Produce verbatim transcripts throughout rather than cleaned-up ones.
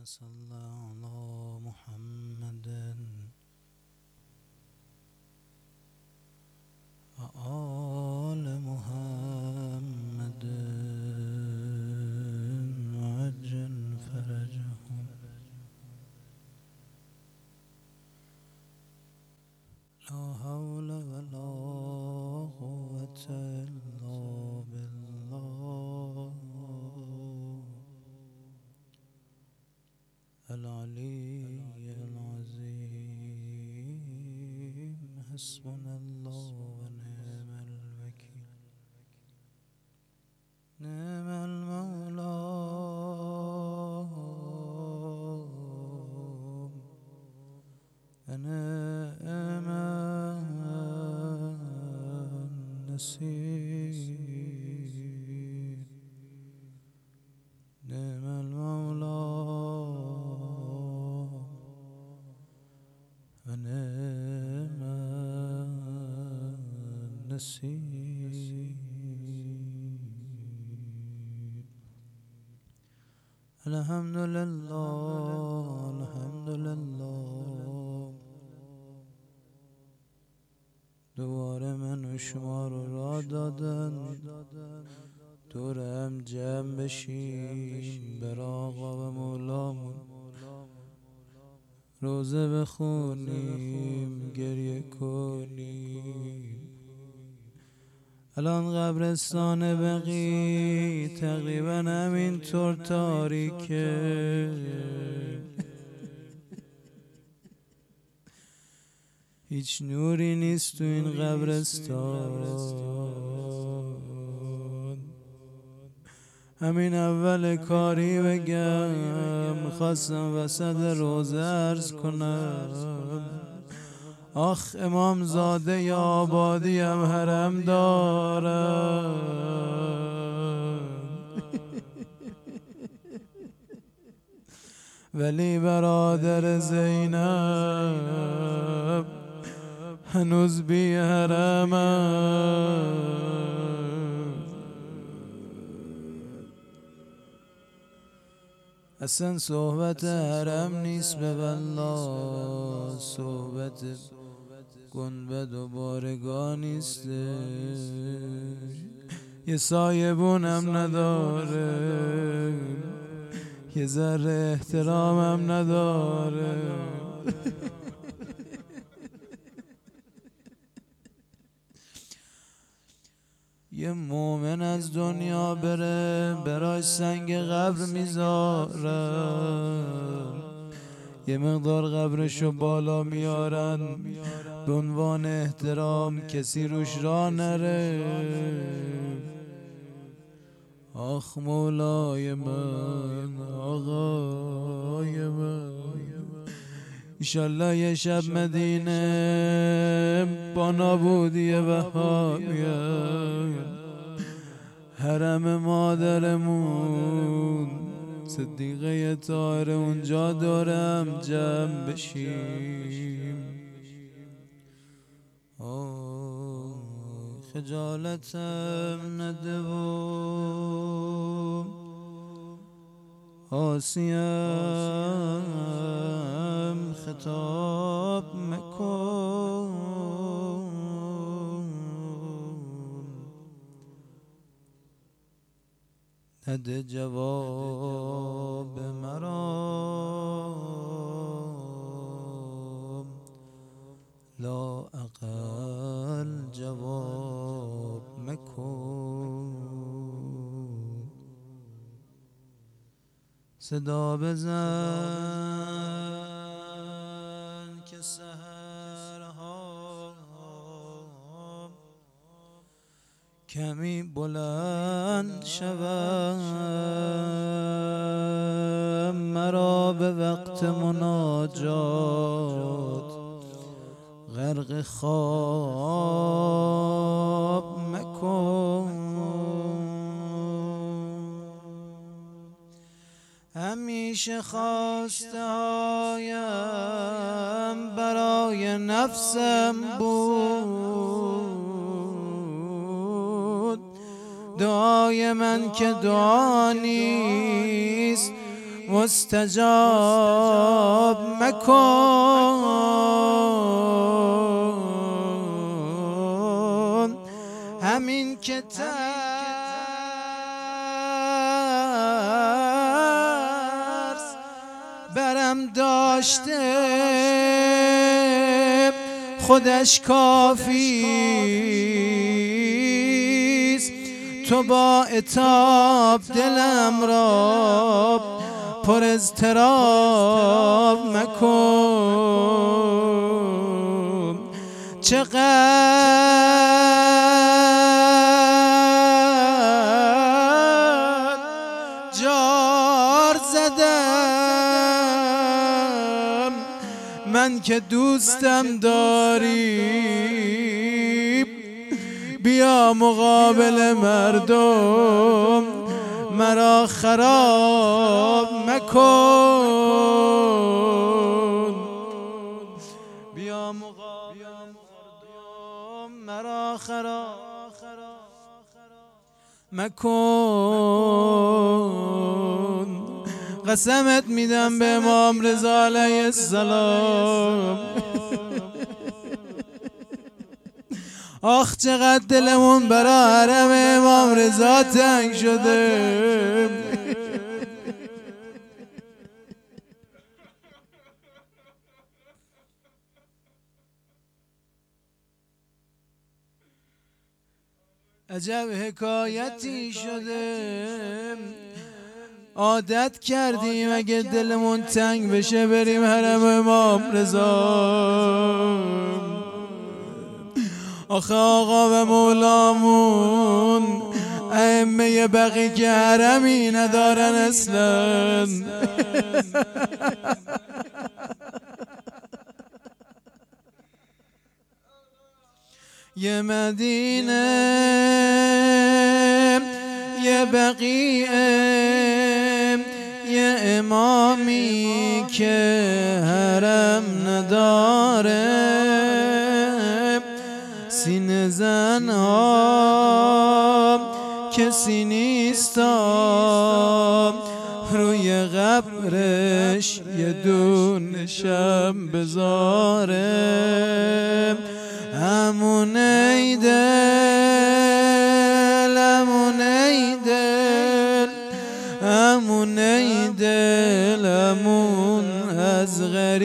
صل على محمد وآل محمد وعجل فرجهم. لا حول ولا قوة إلا بالله العلي العظيم. حسبنا الله ونعم الوكيل. نعم المولى ونعم النصير. نعم المولى ونعم النصير. الحمد لله الحمد لله. دوباره من و شما رو را دادن دور هم جمع بشیم بر آقا و مولامون روزه بخونیم گریه کنیم. الان قبرستان بقی تقریبا همینطور تاریکه، هیچ نوری نیست تو این قبرستان. همین اول کاری بگم، میخواستم وسط روزه عرض کنم آخ امام زاده یا آبادی هم حرم دارم ولی برادر زینب هنوز بی حرمم. اصلا صحبت حرم نیست به والله، صحبت گنبد و بارگاه نیست، یه سایبونم نداره، یه ذره احترامم نداره. یه مومن از دنیا بره براش سنگ قبر میذارن، یه مقدار قبرشو بالا میارن به عنوان احترام کسی روش را نره. آخ مولای من آقای من، ایشالله یه شب مدینه با نابودی وهابیان حرم مادرمون صدیقه طاهره اونجا دورم جمع بشیم. آه خجالتم نده و آسیم خطاب مکن، نده جواب مرا لا اقل جواب مکن. صدا بزن که سحرها کمی بلند شوم، مرا به وقت مناجات غرق خواب مکن. همیشه خواسته هایم برای نفسم بود، دعای من که دعا نیست مستجاب مکن، همین که ترس برم داشته خودش کافیست. تو با عتاب دلم را پر اضطراب مکن، چقدر جار زدم من که دوستم داری، بیا مقابل مردم مرا خراب مکن، بیا مقابل مردم مرا خراب مکن. قسمت میدم به امام رضا علیه السلام، آخ چقدر دلمون برا حرم امام رضا تنگ شده. عجب حکایتی شده، عادت کردیم اگه دلمون تنگ بشه بریم حرم امام رضا. آخه آقا و مولامون ائمه بقی که حرمی ندارن اصلا. یه مدینه یه بقیه یه امامی که حرم نداره، سینه زنها کسی نیستا، روی قبرش یه دونه شم بذاره. امون ای دل امون ای دل امون ای دل امون از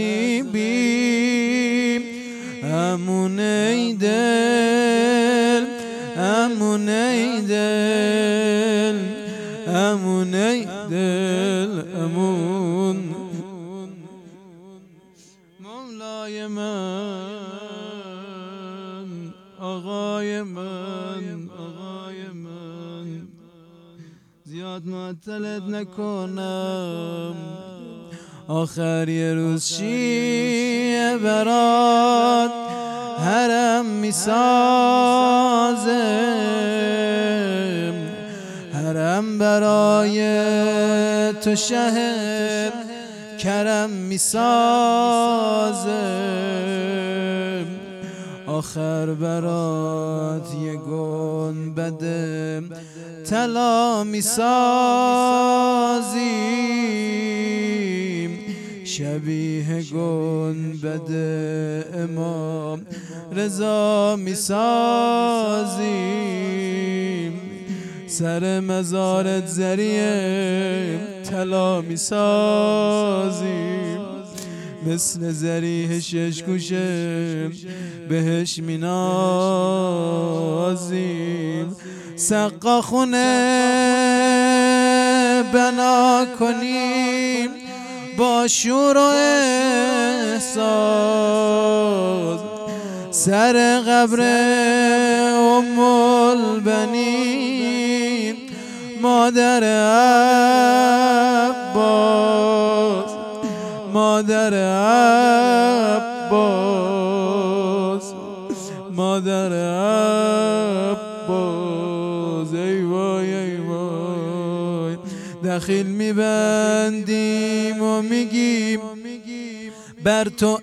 غریبی، امون ای دل امون ای دل امون ای دل امون. مولای من آقای من آقای من، زیاد معطلت نکنم، آخر یه روز شیعه برات حرم میسازه، حرم برای تو شه کرم میسازه، آخر برات یه گنبد طلا میسازیم، شبیه گنبد امام رضا میسازیم، سر مزارت زریه طلا میسازیم، مثل زریح شش گوشه بهش مینازیم، سقا خونه بنا کنیم با شور و احساس، سر قبر ام البنین مادر عباس، مادر عباس مادر عباس. ای وای ای وای، دخیل میبندیم و میگیم بر تو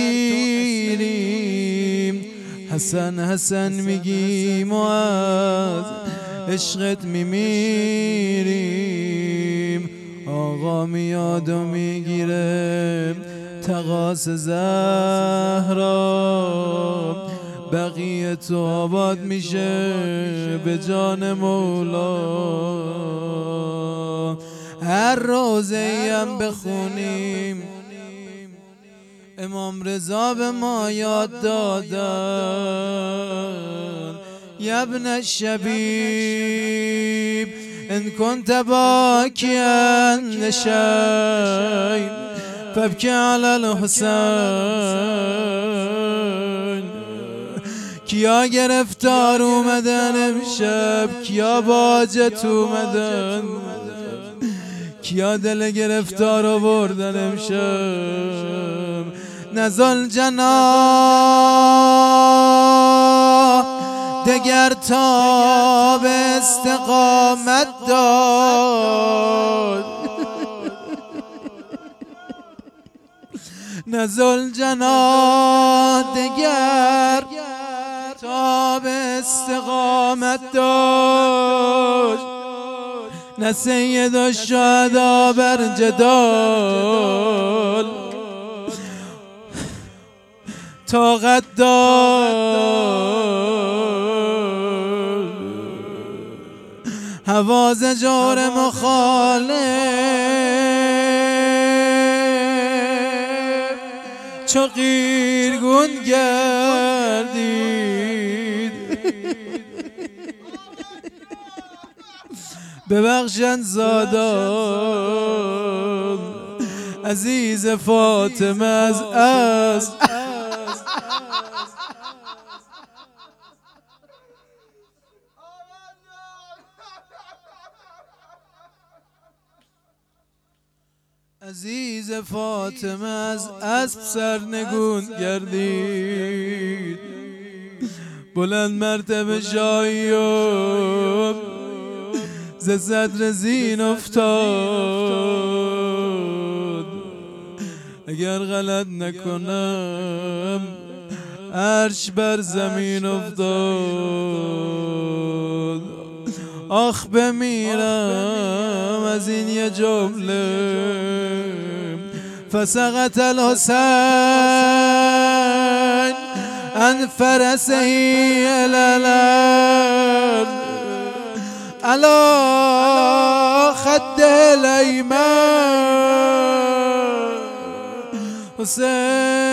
اسیریم، حسن حسن میگیم و از عشقت میمیریم، آقا تا میاد و میگیره تقاص زهرا، بقیه تو آباد میشه به جان مولا. هر روزه هم بخونیم امام رضا به ما یاد دادن یا ابن الشبیب ان كنت باکیا لشیء فابکی علی الحسین. کیا گرفتار اومدن امشب، کیا باجت اومدن، کیا دل گرفتار آوردن امشب. نزل جناح دگر تا به استقامت داد، نزل جناح دگر تا به استقامت داشت. نه سید الشهدا بر جدال طاقت داشت، هوا زجار مخالف چو قیرگون گردید. ببخشن زادان عزیز فاطمه از از عزیز فاطمه از اسب سرنگون گردید. بلند مرتبه شایب ز صدر زین افتاد. اگر غلط نکنم عرش بر زمین افتاد. آخ بمیرم از این یه جمله فسقط الحسین عن فرسه الی الارض علی خده الایمن. حسین